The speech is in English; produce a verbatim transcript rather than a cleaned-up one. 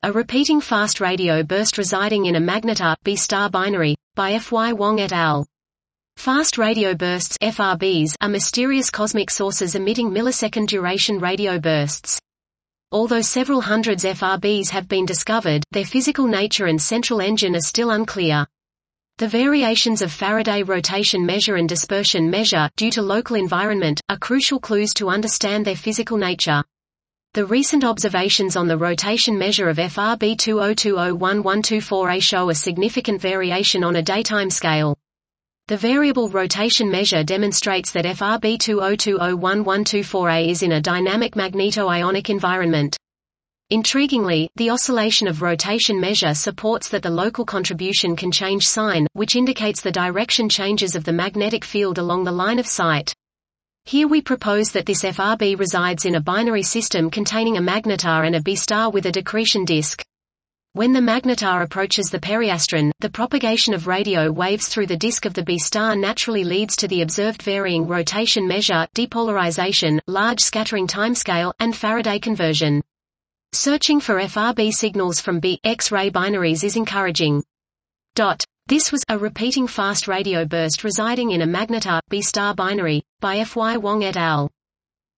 A repeating fast radio burst residing in a magnetar B star binary, by F Y Wong et al. Fast radio bursts F R Bs are mysterious cosmic sources emitting millisecond duration radio bursts. Although several hundreds F R Bs have been discovered, their physical nature and central engine are still unclear. The variations of Faraday rotation measure and dispersion measure, due to local environment, are crucial clues to understand their physical nature. The recent observations on the rotation measure of F R B two zero two zero one one two four A show a significant variation on a daytime scale. The variable rotation measure demonstrates that F R B two zero two zero one one two four A is in a dynamic magneto-ionic environment. Intriguingly, the oscillation of rotation measure supports that the local contribution can change sign, which indicates the direction changes of the magnetic field along the line of sight. Here we propose that this F R B resides in a binary system containing a magnetar and a B star with a decretion disk. When the magnetar approaches the periastron, the propagation of radio waves through the disk of the B star naturally leads to the observed varying rotation measure, depolarization, large scattering timescale, and Faraday conversion. Searching for F R B signals from B X-ray binaries is encouraging. Dot. This was a repeating fast radio burst residing in a magnetar B star binary, by F Y Wong et al.